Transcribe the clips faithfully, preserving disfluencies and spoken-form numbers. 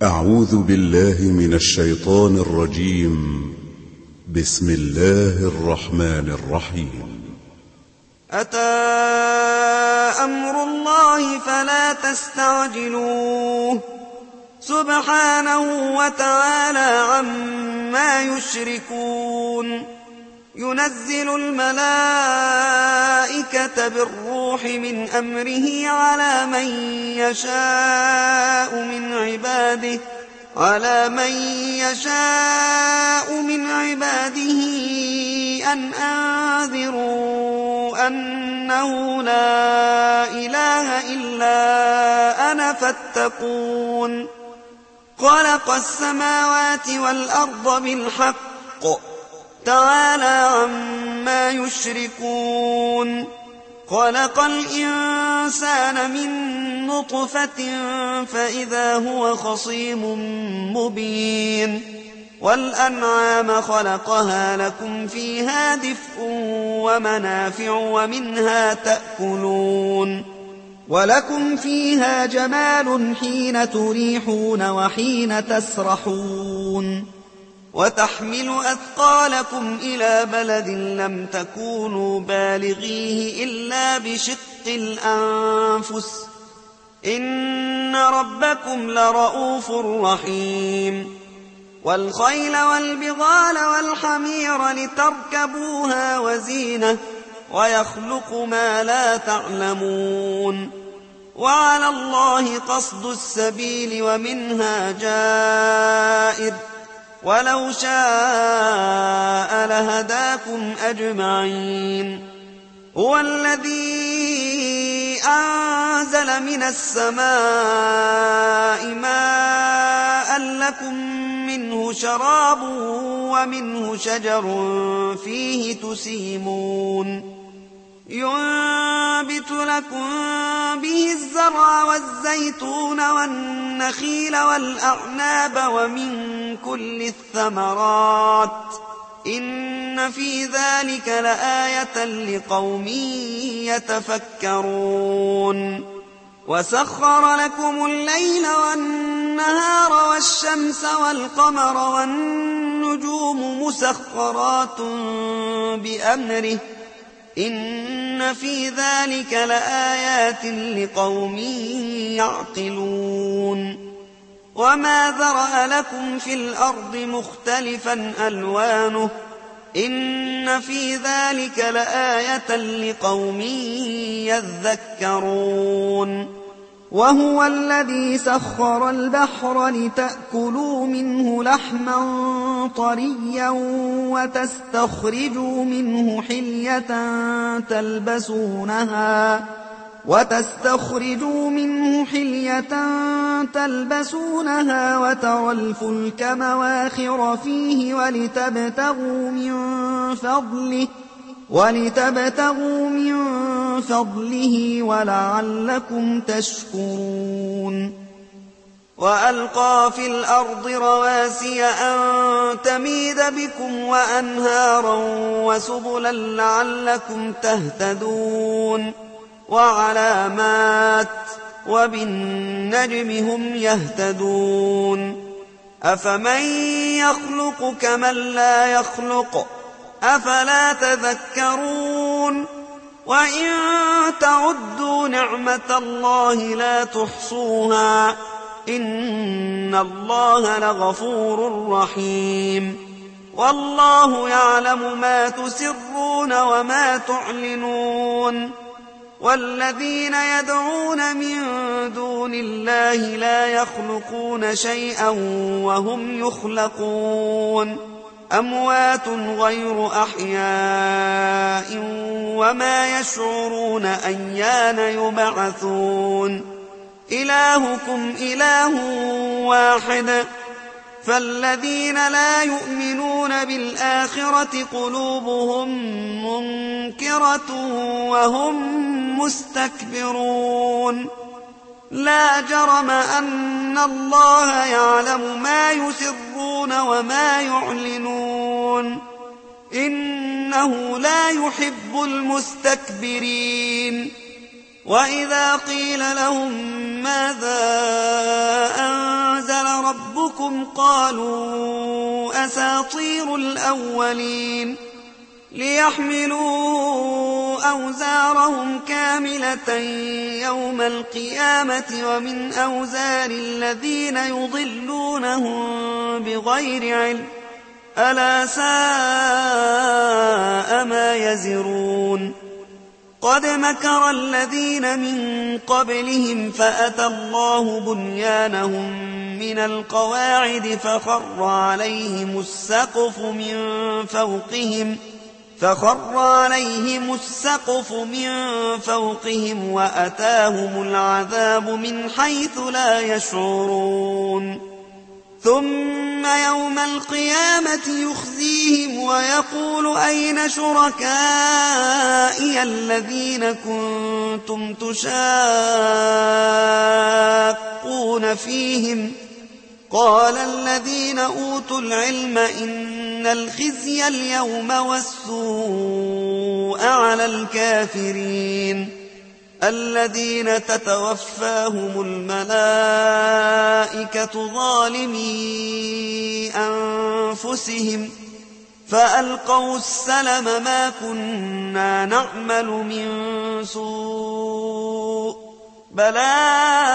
أعوذ بالله من الشيطان الرجيم. بسم الله الرحمن الرحيم. أتى أمر الله فلا تستعجلوه سبحانه وتعالى عما يشركون. ينزل الملائكة بالروح من أمره على من يشاء من عباده على من يشاء من عباده أن أنذروا أنه لا إله إلا أنا فاتقون. خلق السماوات والأرض بالحق تعالى عما يشركون. خلق الإنسان من نطفة فإذا هو خصيم مبين. والأنعام خلقها لكم فيها دفء ومنافع ومنها تأكلون. ولكم فيها جمال حين تريحون وحين تسرحون. وتحمل أثقالكم إلى بلد لم تكونوا بالغيه إلا بشق الأنفس إن ربكم لرؤوف رحيم. والخيل والبغال والحمير لتركبوها وزينة ويخلق ما لا تعلمون. وعلى الله قصد السبيل ومنها جائر ولو شاء لهداكم أجمعين. هو الذي أنزل من السماء ماء لكم منه شراب ومنه شجر فيه تسيمون. ينبت لكم به الزرع والزيتون والنخيل والأعناب ومن كل الثمرات إن في ذلك لآية لقوم يتفكرون. وسخر لكم الليل والنهار والشمس والقمر والنجوم مسخرات بأمره إن في ذلك لآيات لقوم يعقلون. وما ذرأ لكم في الأرض مختلفا ألوانه إن في ذلك لآية لقوم يذكرون. وهو الذي سخر البحر لتأكلوا منه لحما طريا وتستخرجوا منه حلية تلبسونها وتستخرجوا منه حلية تلبسونها وترى الفلك مواخر فيه ولتبتغوا من فضله ولتبتغوا من فضله ولعلكم تشكرون. وألقى في الأرض رواسي أن تميد بكم وأنهارا وسبلا لعلكم تهتدون. وعلامات وبالنجم هم يهتدون. أفمن يخلق كمن لا يخلق أفلا تذكرون. وإن تعدوا نعمة الله لا تحصوها إن الله لغفور رحيم. والله يعلم ما تسرون وما تعلنون. والذين يدعون من دون الله لا يخلقون شيئا وهم يخلقون. أموات غير أحياء وما يشعرون أيان يبعثون. إلهكم إله واحد فالذين لا يؤمنون بالآخرة قلوبهم منكرة وهم مستكبرون. لا جرم أن الله يعلم ما يسرون وما يعلنون إنه لا يحب المستكبرين. وإذا قيل لهم ماذا أنزل ربكم قالوا أساطير الأولين ليحملوا أوزارهم كاملة يوم القيامة ومن أوزار الذين يضلونهم بغير علم ألا ساء ما يزرون قد مكر الذين من قبلهم فأتى الله بنيانهم من القواعد فخر عليهم السقف من فوقهم فخر عليهم السقف من فوقهم وأتاهم العذاب من حيث لا يشعرون ثم يوم القيامة يخزيهم ويقول أين شركائي الذين كنتم تشاقون فيهم قال الذين أوتوا العلم إن الخزي اليوم والسوء على الكافرين الذين تتوفاهم الملائكة ظالمي أنفسهم فألقوا السلم ما كنا نعمل من سوء بلى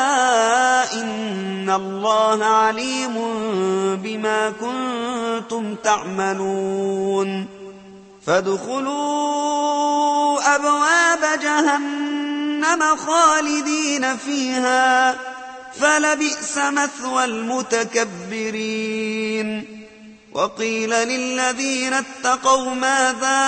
إن الله عليم بما كنتم تعملون فادخلوا أبواب جهنم خالدين فيها فلبئس مثوى المتكبرين وقيل للذين اتقوا ماذا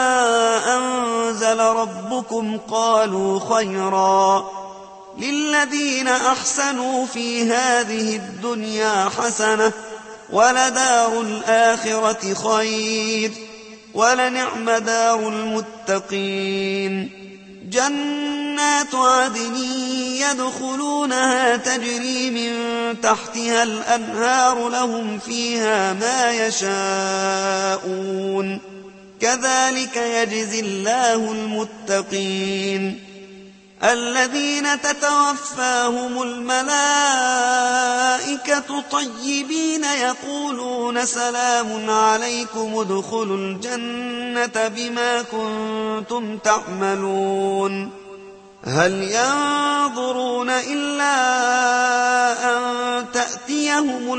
أنزل ربكم قالوا خيرا للذين أحسنوا في هذه الدنيا حسنة ولدار الآخرة خير ولنعم دار المتقين جنات عدن يدخلونها تجري من تحتها الأنهار لهم فيها ما يشاءون كذلك يجزي الله المتقين الذين تتوفاهم الملائكة طيبين يقولون سلام عليكم ادخلوا الجنة بما كنتم تعملون هل ينظرون إلا أن تأتيهم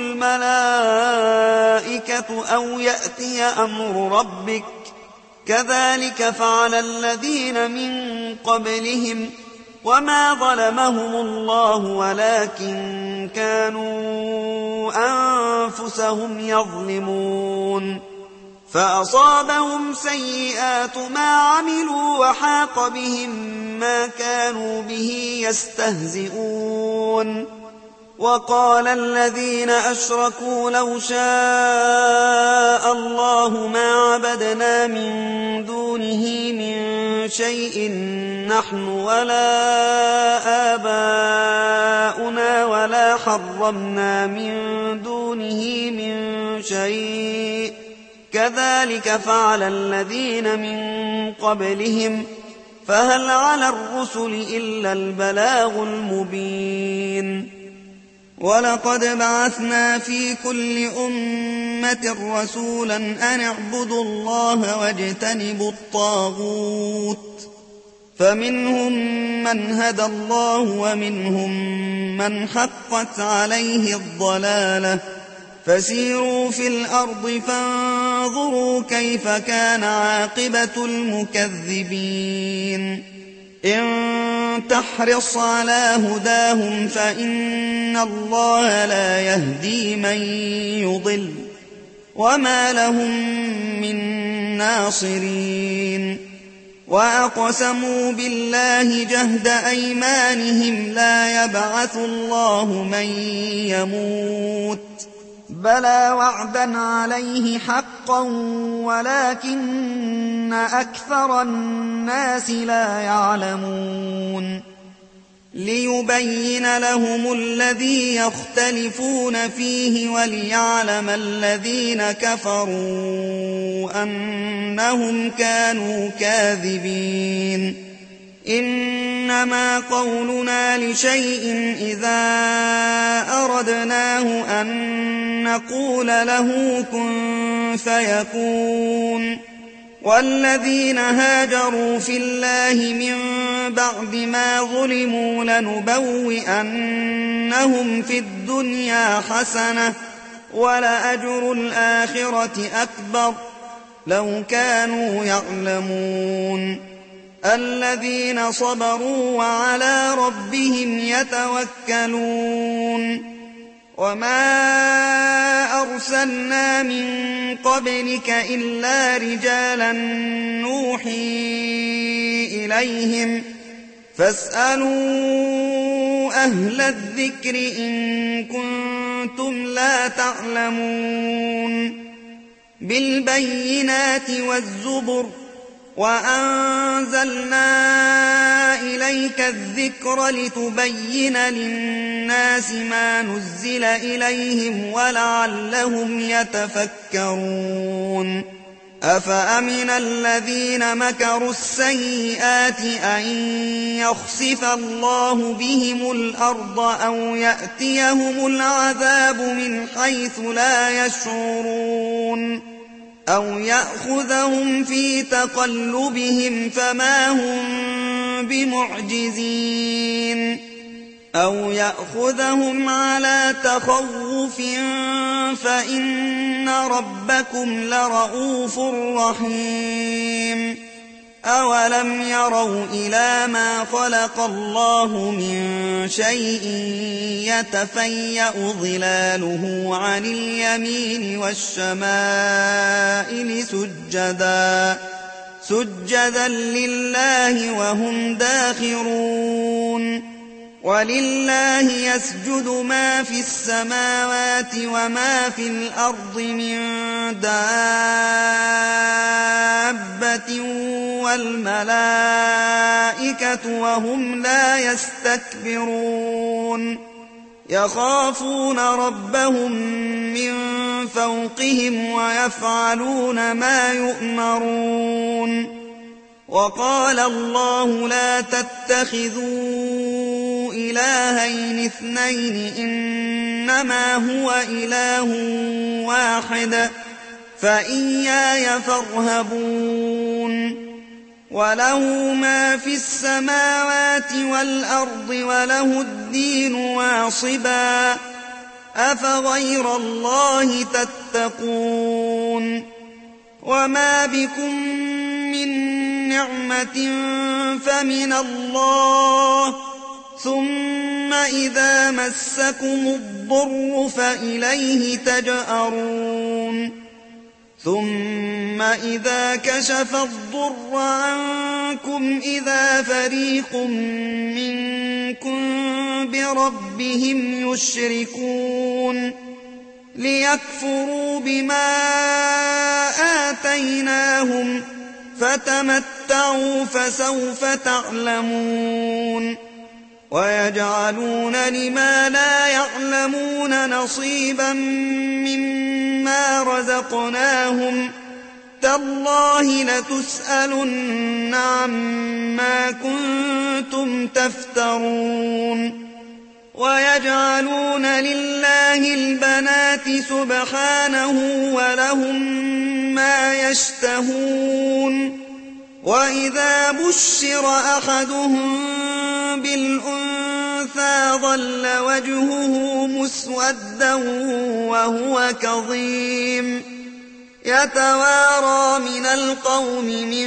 الملائكة أو يأتي أمر ربك كذلك فعل الذين من قبلهم وما ظلمهم الله ولكن كانوا أنفسهم يظلمون فأصابهم سيئات ما عملوا وحاق بهم ما كانوا به يستهزئون وقال الذين أشركوا لو شاء الله ما عبدنا من دونه من شيء نحن ولا آباؤنا ولا حرمنا من دونه من شيء كذلك فعل الذين من قبلهم فهل على الرسل إلا البلاغ المبين ولقد بعثنا في كل أمة رسولا أن اعبدوا الله واجتنبوا الطاغوت فمنهم من هدى الله ومنهم من حقت عليه الضلالة فسيروا في الأرض فانظروا كيف كان عاقبة المكذبين إن تحرص على هداهم فإن الله لا يهدي من يضل وما لهم من ناصرين وأقسموا بالله جهد أيمانهم لا يبعث الله من يموت بلى وعدا عليه حقا ولكن أكثر الناس لا يعلمون ليبين لهم الذي يختلفون فيه وليعلم الذين كفروا أنهم كانوا كاذبين إنما قولنا لشيء إذا أردناه أن نقول له كن فيكون. والذين هاجروا في الله من بعد ما ظلموا لنبوئنهم في الدنيا حسنة ولأجر الآخرة أكبر لو كانوا يعلمون. الذين صبروا وعلى ربهم يتوكلون. وما أرسلنا من قبلك إلا رجالا نوحي إليهم فاسألوا أهل الذكر إن كنتم لا تعلمون. بالبينات والزبر وأنزلنا إليك الذكر لتبين للناس ما نزل إليهم ولعلهم يتفكرون. أفأمن الذين مكروا السيئات أن يخسف الله بهم الأرض أو يأتيهم العذاب من حيث لا يشعرون أو يأخذهم في تقلبهم فما هم بمعجزين أو يأخذهم على تخوف فإن ربكم لرؤوف رحيم. أولم يروا إلى ما خلق الله من شيء يتفيأ ظلاله عن اليمين والشمائل سجدا سجدا لله وهم داخرون. ولله يسجد ما في السماوات وما في الأرض من دابة والملائكة وهم لا يستكبرون يخافون ربهم من فوقهم ويفعلون ما يؤمرون. وقال الله لا تتخذوا إلهين اثنين إنما هو إله واحد فإياي فارهبون. وله ما في السماوات والأرض وله الدين واصبا أفغير الله تتقون. وما بكم من نعمة فمن الله ثم إذا مسكم الضر فإليه تجأرون. ثم إذا كشف الضر عنكم إذا فريق منكم بربهم يشركون ليكفروا بما آتيناهم فتمتعوا فسوف تعلمون. ويجعلون لما لا يعلمون نصيبا مما رزقناهم تالله لتسألن عما كنتم تفترون. ويجعلون لله البنات سبحانه ولهم ما يشتهون. وإذا بشر أحدهم بالأنثى ظل وجهه مسودا وهو كظيم يتوارى من القوم من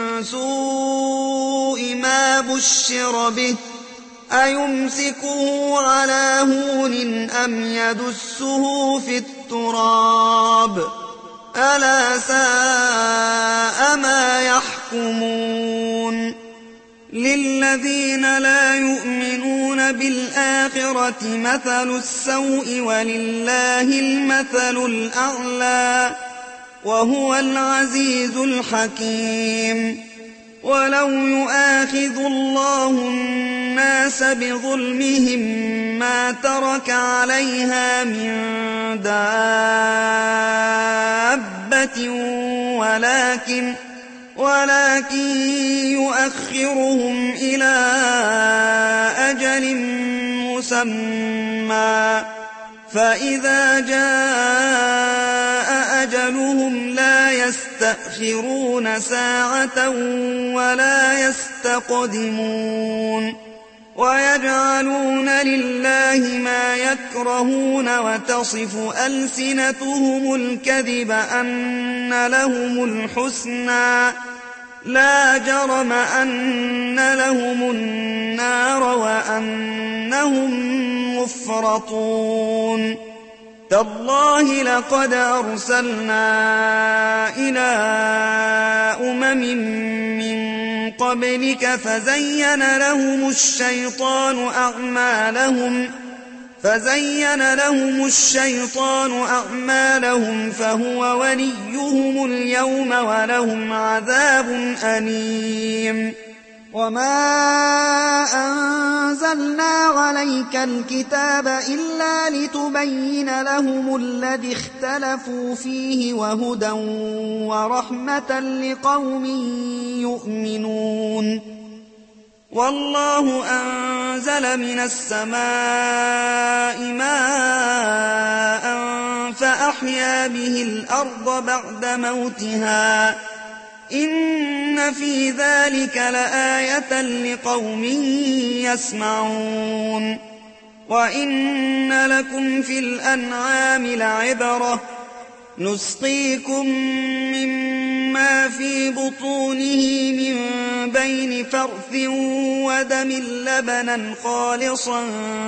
سوء ما بشر به أيمسكه على هون أم يدسه في التراب ألا ساء ما يحكمون. للذين لا يؤمنون بالآخرة مثل السوء ولله المثل الأعلى وهو العزيز الحكيم. ولو يؤاخذ الله الناس بظلمهم ما ترك عليها من دابة ولكن ولكن يؤخرهم إلى أجل مسمى فإذا جاء أجلهم لا يستأخرون ساعة ولا يستقدمون ويجعلون لله ما يكرهون وتصف ألسنتهم الكذب أن لهم الحسنى لا جرم أن لهم النار وأنهم مفرطون تالله لقد أرسلنا إلى أمم من قبلك فزين لهم الشيطان أعمالهم فزين لهم الشيطان أعمالهم فهو وليهم اليوم ولهم عذاب أليم وما أنزلنا عليك الكتاب إلا لتبين لهم الذي اختلفوا فيه وهدى ورحمة لقوم يؤمنون والله أنزل من السماء ماء فأحيا به الأرض بعد موتها إن في ذلك لآية لقوم يسمعون وإن لكم في الأنعام لعبرة نسقيكم مما في بطونه من بين فرث ودم لبنا خالصا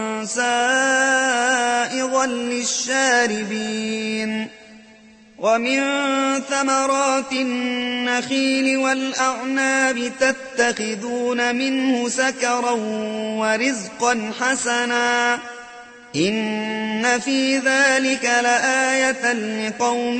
سائغا للشاربين ومن ثمرات النخيل والأعناب تتخذون منه سكرا ورزقا حسنا إن في ذلك لآية لقوم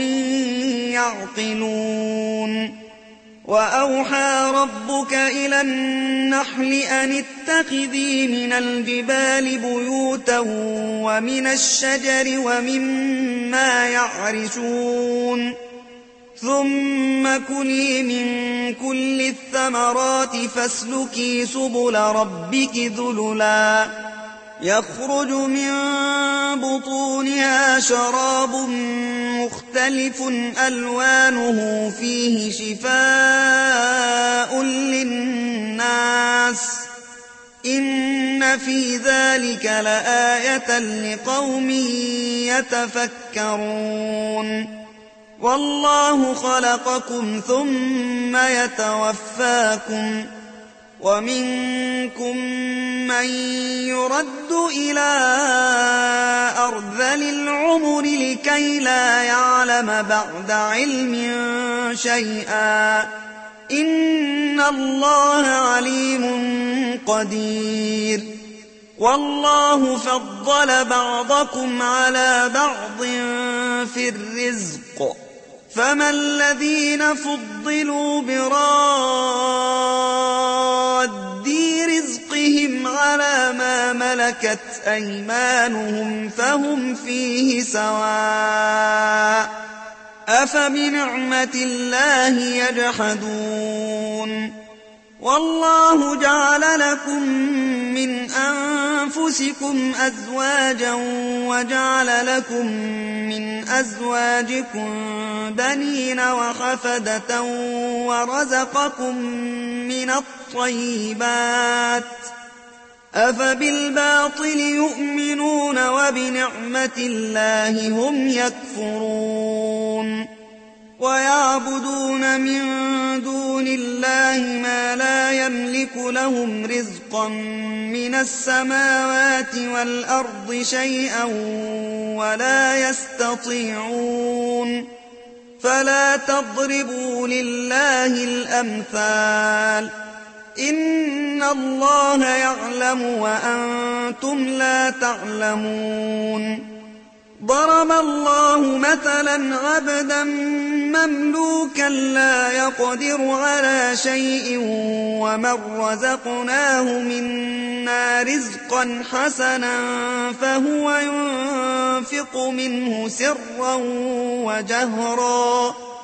يعقلون وأوحى ربك إلى النحل أن اتخذي من الجبال بيوتا ومن الشجر ومما يعرشون ثم كلي من كل الثمرات فاسلكي سبل ربك ذللا يخرج من بطونها شراب مختلف ألوانه فيه شفاء للناس إن في ذلك لآية لقوم يتفكرون والله خلقكم ثم يتوفاكم ومنكم من يرد إلى أرذل العمر لكي لا يعلم بعد علم شيئا إن الله عليم قدير والله فضل بعضكم على بعض في الرزق فما الذين فضلوا براد رزقهم على ما ملكت أيمانهم فهم فيه سواء أفبنعمة الله يجحدون والله جعل لكم من أنفسكم أزواجا وجعل لكم من أزواجكم بنين وحفدة ورزقكم من الطيبات أفبالباطل يؤمنون وبنعمة الله هم يكفرون ويعبدون من دون الله ما لا يملك لهم رزقا من السماوات والأرض شيئا ولا يستطيعون فلا تضربوا لله الأمثال إن الله يعلم وأنتم لا تعلمون ضرب الله مثلا عبدا مملوكا لا يقدر على شيء ومن رزقناه منا رزقا حسنا فهو ينفق منه سرا وجهرا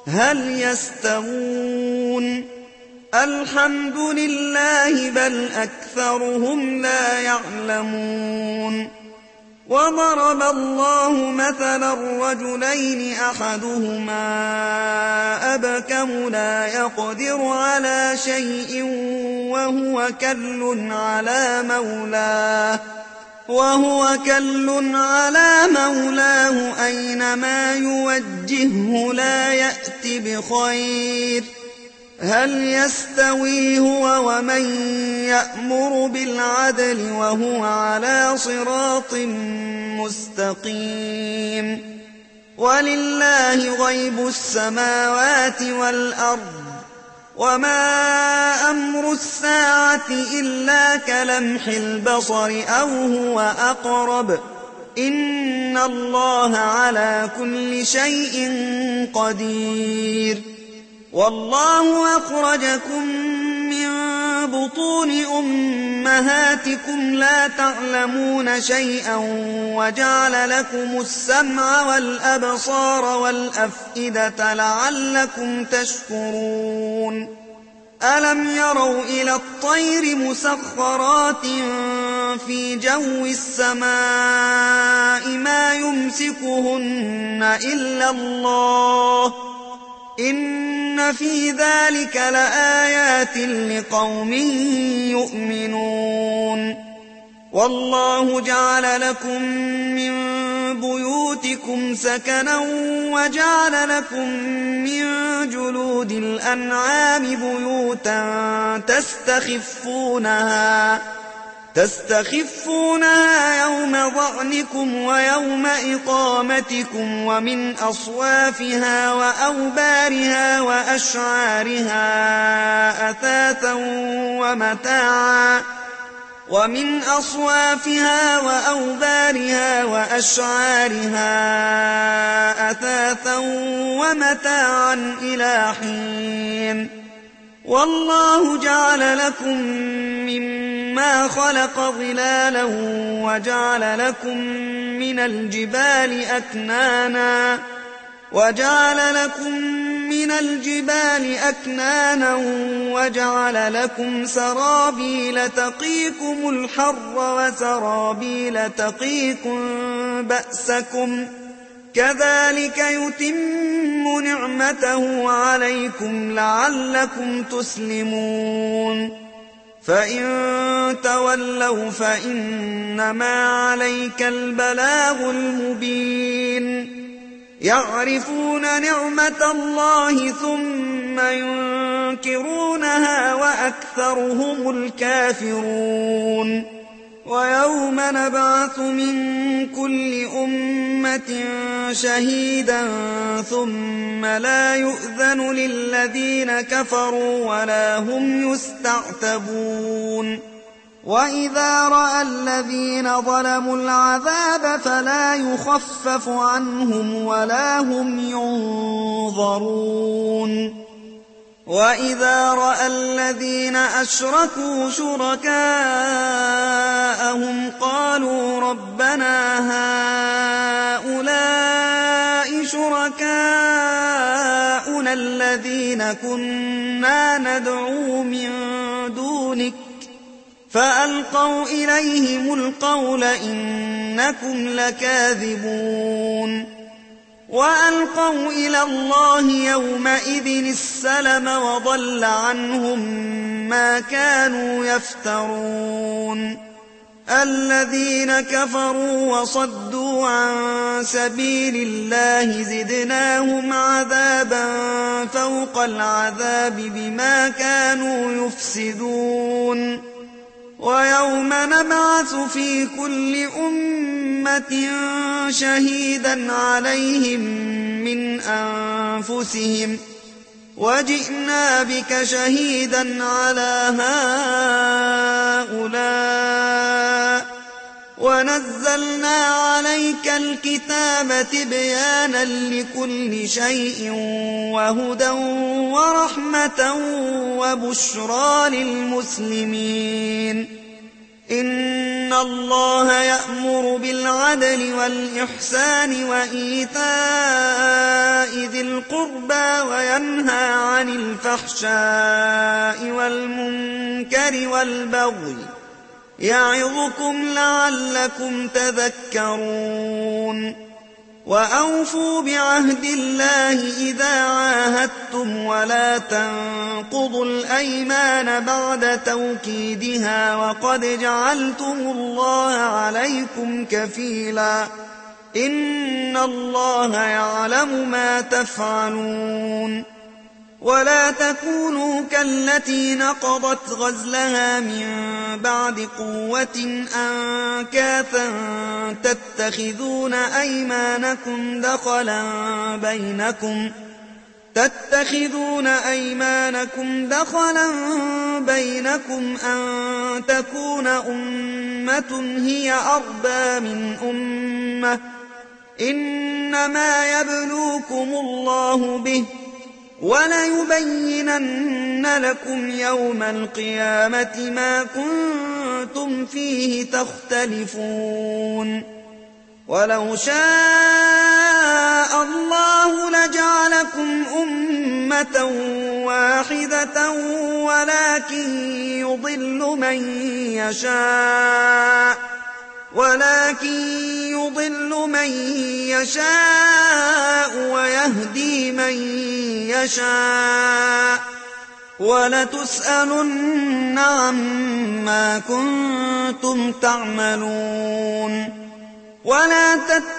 هل يستوون الحمد لله بل أكثرهم لا يعلمون وضرب الله مثلا رجلين أحدهما أبكم لا يقدر على شيء وهو كل على مولاه وهو كل على مولاه أينما يوجهه لا يأت بخير هل يستوي هو ومن يأمر بالعدل وهو على صراط مستقيم ولله غيب السماوات والأرض وما أمر الساعة إلا كلمح البصر أو هو أقرب إن الله على كل شيء قدير والله أخرجكم من بطون أمهاتكم لا تعلمون شيئا وجعل لكم السمع والأبصار والأفئدة لعلكم تشكرون ألم يروا إلى الطير مسخرات في جو السماء ما يمسكهن إلا الله إن في ذلك لآيات لقوم يؤمنون والله جعل لكم من بيوتكم سكنا وجعل لكم من جلود الأنعام بيوتا تستخفونها تستخفونها يوم ظعنكم ويوم إقامتكم ومن أصوافها وأوبارها وأشعارها أثاثا ومتاعا ومن أصوافها وأوبارها وأشعارها أثاثا ومتاعا إلى حين والله جعل لكم مما خلق ظلالا وجعل لكم من الجبال أكنانا وجعل لكم من الجبال أكنانا وجعل لكم سرابيل تقيكم الحر وسرابيل تقيكم بأسكم كذلك يتم نعمته عليكم لعلكم تسلمون فإن تولوا فإنما عليك البلاغ المبين يعرفون نعمة الله ثم ينكرونها وأكثرهم الكافرون ويوم نبعث من كل أمة شهيدا ثم لا يؤذن للذين كفروا ولا هم يستعتبون وإذا رأى الذين ظلموا العذاب فلا يخفف عنهم ولا هم ينظرون وإذا رأى الذين أشركوا شركاءهم قالوا ربنا هؤلاء شركاؤنا الذين كنا ندعو من دونك فألقوا إليهم القول إنكم لكاذبون وألقوا إلى الله يومئذ السلم وضل عنهم ما كانوا يفترون الذين كفروا وصدوا عن سبيل الله زدناهم عذابا فوق العذاب بما كانوا يفسدون ويوم نبعث في كل أمة شهيدا عليهم من أنفسهم وجئنا بك شهيدا على هؤلاء ونزلنا عليك الكتاب تبيانا لكل شيء وهدى ورحمة وبشرى للمسلمين إن الله يأمر بالعدل والإحسان وإيتاء ذي القربى وينهى عن الفحشاء والمنكر والبغي يعظكم لعلكم تذكرون وأوفوا بعهد الله إذا عاهدتم ولا تنقضوا الأيمان بعد توكيدها وقد جعلتم الله عليكم كفيلا إن الله يعلم ما تفعلون ولا تكونوا كالتي نقضت غزلها من بعد قوة أنكاثا تتخذون أيمانكم دخلا بينكم تتخذون أيمانكم دخلا بينكم أن تكون أمة هي أربى من أمة إنما يبلوكم الله به وليبينن لكم يوم القيامة ما كنتم فيه تختلفون ولو شاء الله لجعلكم أمة واحدة ولكن يضل من يشاء ولكن يضل من يشاء ويهدي من يشاء ولتسألن عما كنتم تعملون ولا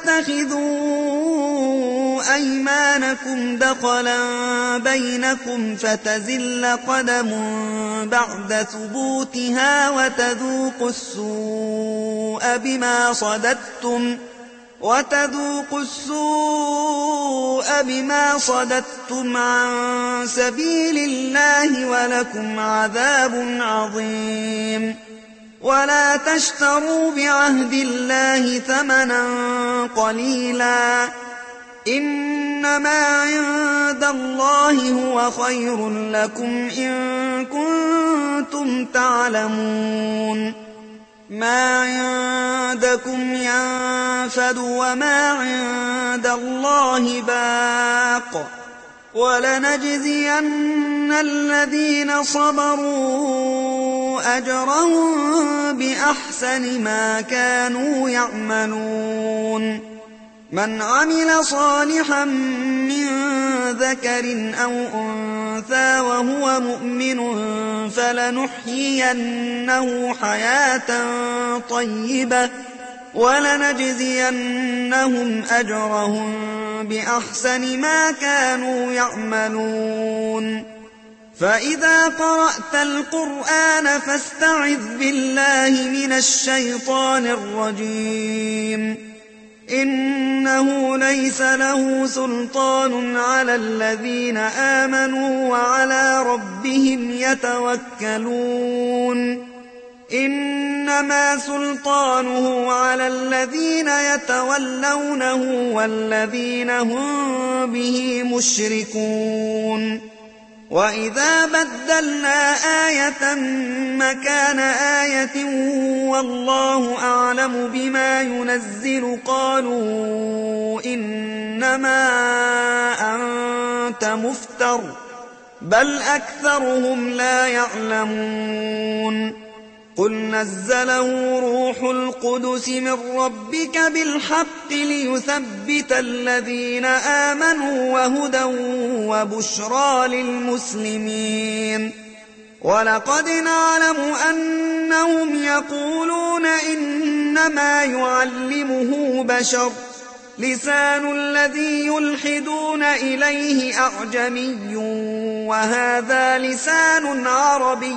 تتخذوا أيمانكم دخلا بينكم فتزل قدم بعد ثبوتها وتذوقوا السوء بما صددتم وتذوقوا السوء بما صددتم عن سبيل الله ولكم عذاب عظيم ولا تشتروا بعهد الله ثمنا قليلا إنما عند الله هو خير لكم إن كنتم تعلمون ما عندكم ينفد وما عند الله باق ولنجزين الذين صبروا أجرهم بأحسن ما كانوا يعملون من عمل صالحا من ذكر أو أنثى وهو مؤمن فلنحيينه حياة طيبة ولنجزينهم أجرهم بأحسن ما كانوا يعملون فإذا قرأت القرآن فاستعذ بالله من الشيطان الرجيم إنه ليس له سلطان على الذين آمنوا وعلى ربهم يتوكلون إنما سلطانه على الذين يتولونه والذين هم به مشركون وإذا بدلنا آية مكان آية والله أعلم بما ينزل قالوا إنما أنت مفتر بل أكثرهم لا يعلمون قل نزله روح القدس من ربك بالحق ليثبت الذين آمنوا وهدى وبشرى للمسلمين ولقد نعلم أنهم يقولون إنما يعلمه بشر لسان الذي يلحدون إليه أعجمي وهذا لسان عربي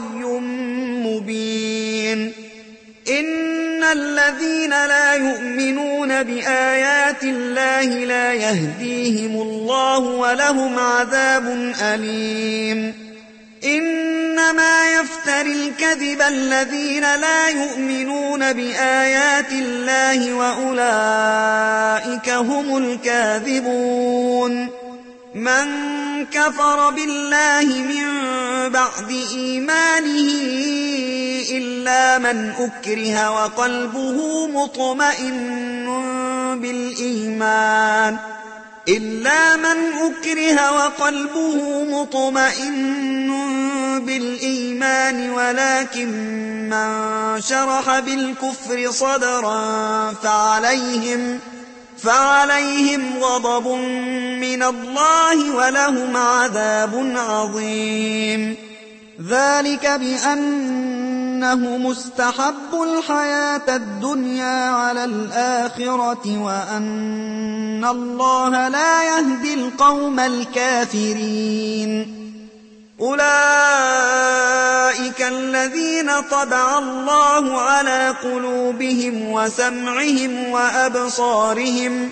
مبين إن الذين لا يؤمنون بآيات الله لا يهديهم الله ولهم عذاب أليم إنما يفتري الكذب الذين لا يؤمنون بآيات الله وأولئك هم الكاذبون من كفر بالله من بعد إيمانه إلا من أكره وقلبه مطمئن بالإيمان إلا من أكره وقلبه مطمئن بالإيمان ولكن من شرح بالكفر صدرا فعليهم, فعليهم غضب من الله ولهم عذاب عظيم. ذلك بأنه مستحب الحياة الدنيا على الآخرة وأن الله لا يهدي القوم الكافرين. أولئك الذين طبع الله على قلوبهم وسمعهم وأبصارهم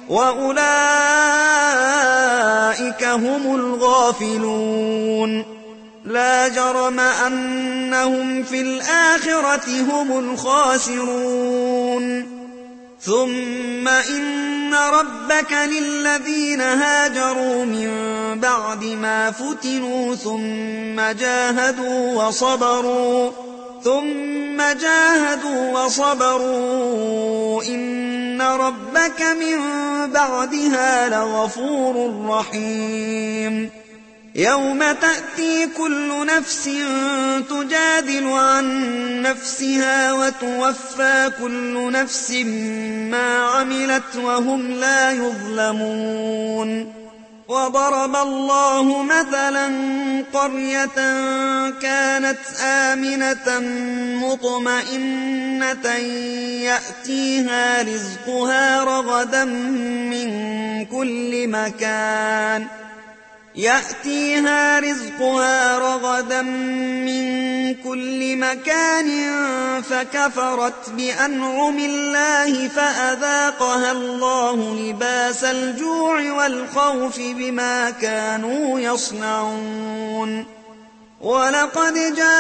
وأولئك هم الغافلون. لا جرم أنهم في الآخرة هم الخاسرون. ثم إن ربك للذين هاجروا من بعد ما فتنوا ثم جاهدوا وصبروا ثم جاهدوا وصبروا إن ربك من بعدها لغفور رحيم. يوم تأتي كل نفس تجادل عن نفسها وتوفى كل نفس ما عملت وهم لا يظلمون. وضرب الله مثلا قرية كانت آمنة مطمئنة يأتيها رزقها رغدا من كل مكان يأتيها رزقها رغدا من كل مكان فكفرت بأنعم الله فأذاقها الله لباس الجوع والخوف بما كانوا يصنعون. ولقد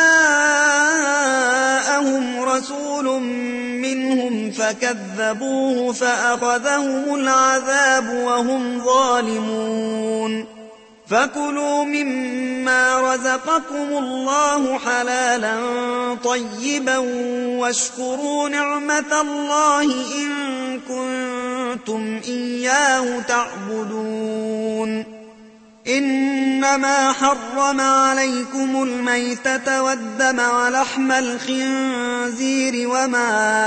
جاءهم رسول منهم فكذبوه فأخذهم العذاب وهم ظالمون. فكلوا مما رزقكم الله حلالا طيبا واشكروا نعمة الله إن كنتم إياه تعبدون. إنما حرم عليكم الميتة والدم ولحم الخنزير وما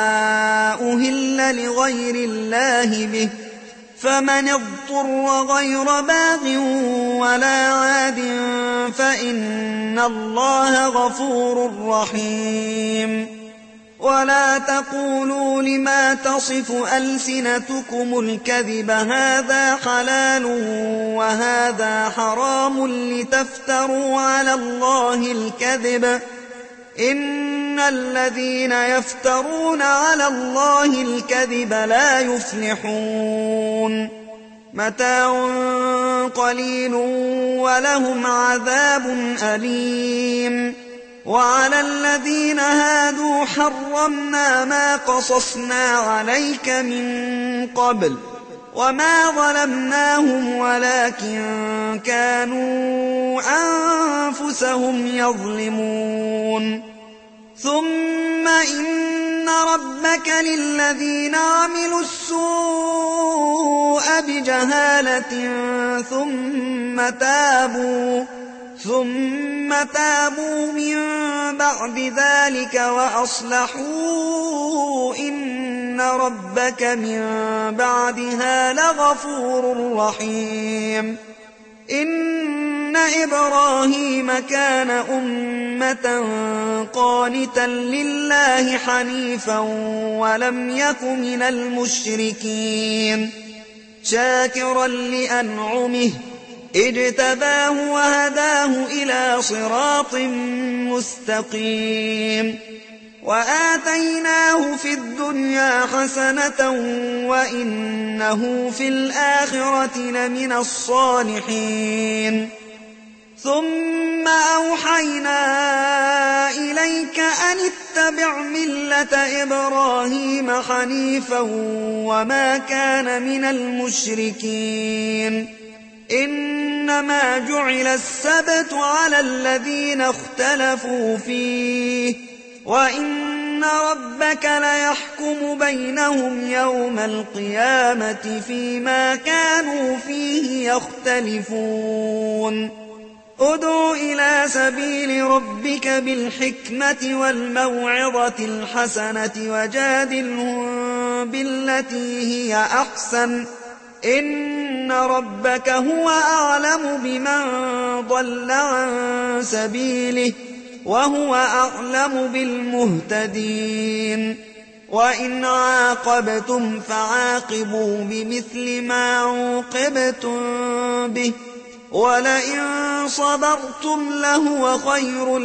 أهل لغير الله به فمن اضطر غير باغ ولا عاد فإن الله غفور رحيم. ولا تقولوا لما تصف ألسنتكم الكذب هذا حلال وهذا حرام لتفتروا على الله الكذب إن الذين يفترون على الله الكذب لا يفلحون. متاع قليل ولهم عذاب أليم. وعلى الذين هادوا حرمنا ما قصصنا عليك من قبل وما ظلمناهم ولكن كانوا أنفسهم يظلمون. ثم إن ربك للذين عملوا السوء بجهالة ثم تابوا ثم تابوا من بعد ذلك وأصلحوا إن ربك من بعدها لغفور رحيم. إن إبراهيم كان أمة قانتا لله حنيفا ولم يك من المشركين شاكرا لأنعمه اجتباه وهداه إلى صراط مستقيم. وآتيناه في الدنيا حسنة وإنه في الآخرة لمن الصالحين. ثم أوحينا إليك أن اتبع ملة إبراهيم حنيفا وما كان من المشركين. إنما جعل السبت على الذين اختلفوا فيه وإن ربك ليحكم بينهم يوم القيامة فيما كانوا فيه يختلفون ادع إلى سبيل ربك بالحكمة والموعظة الحسنة وجادلهم بالتي هي أحسن إن ربك هو أعلم بمن ضل عن سبيله وهو أعلم بالمهتدين وإن عاقبتم فعاقبوا بمثل ما عوقبتم به ولئن صبرتم لهو خير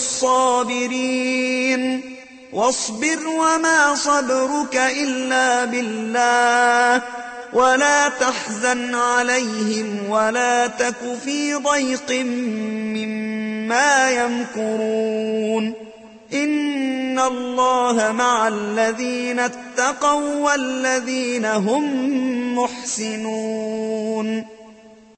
للصابرين واصبر وما صبرك إلا بالله ولا تحزن عليهم ولا تك في ضيق مما يمكرون إن الله مع الذين اتقوا والذين هم محسنون